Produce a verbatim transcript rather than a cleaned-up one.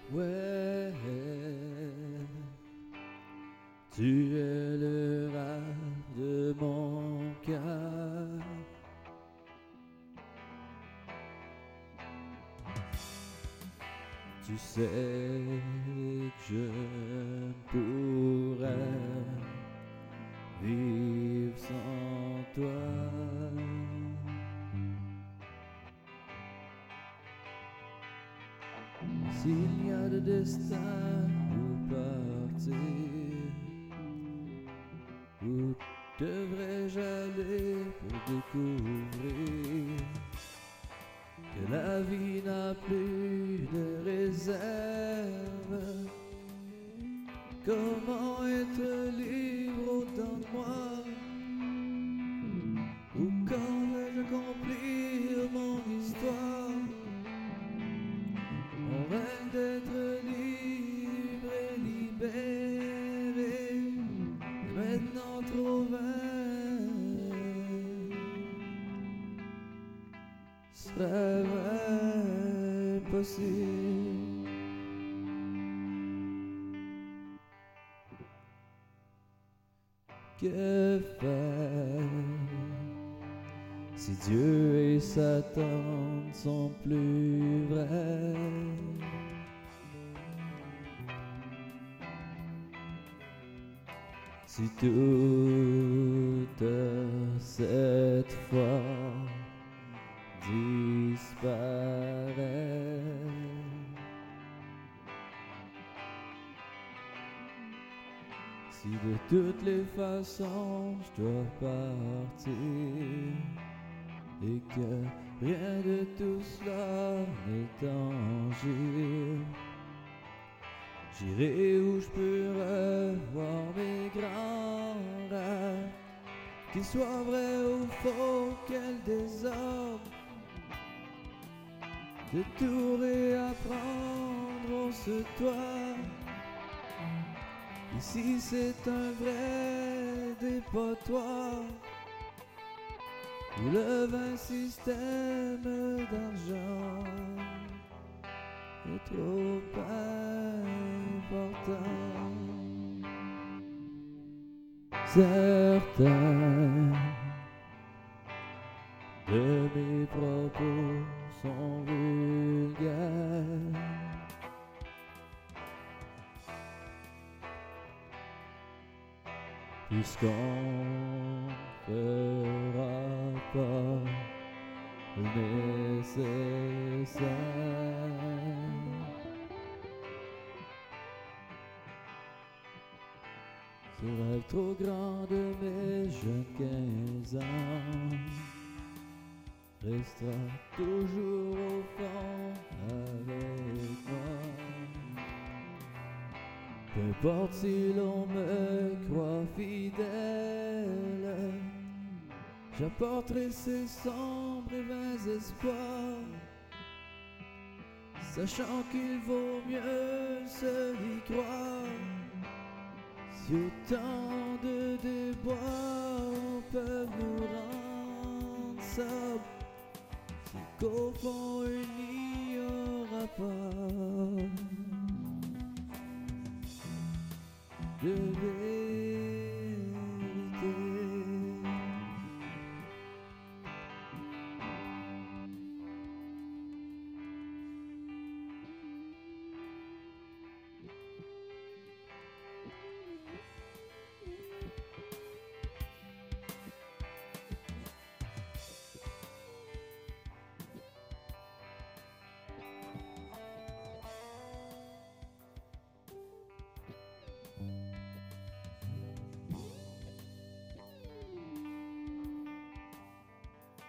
Ouais, tu es le rêve de mon cœur. Tu sais que je ne pourrais vivre sans toi. S'il y a de destin où partir, où devrais-je aller pour découvrir que la vie n'a plus de réserve? Comment être libre autant de moi? Ou quand vais-je accomplir mon histoire? On rêve d'être libre et libéré, mais maintenant trop vain. Ce rêve impossible. Que faire si Dieu et Satan ne sont plus vrais? Si toute cette foi disparaît, si de toutes les façons je dois partir et que rien de tout cela n'est tangible, j'irai où je peux revoir mes grands rêves, qu'ils soient vrais ou faux, quel désordre, de tout réapprendre on se doit. Ici c'est un vrai dépotoir où le vain système d'argent est trop important. Certains de mes propos sont vulgaires, puisqu'on fera pas le nécessaire. Ce rêve trop grand de mes jeunes quinze ans restera toujours au fond avec moi. Peu importe si l'on me croit fidèle, j'apporterai ces sombres et vains espoirs, sachant qu'il vaut mieux se y croire. Si autant de déboires peuvent nous rendre sobres, si qu'au fond il n'y aura pas de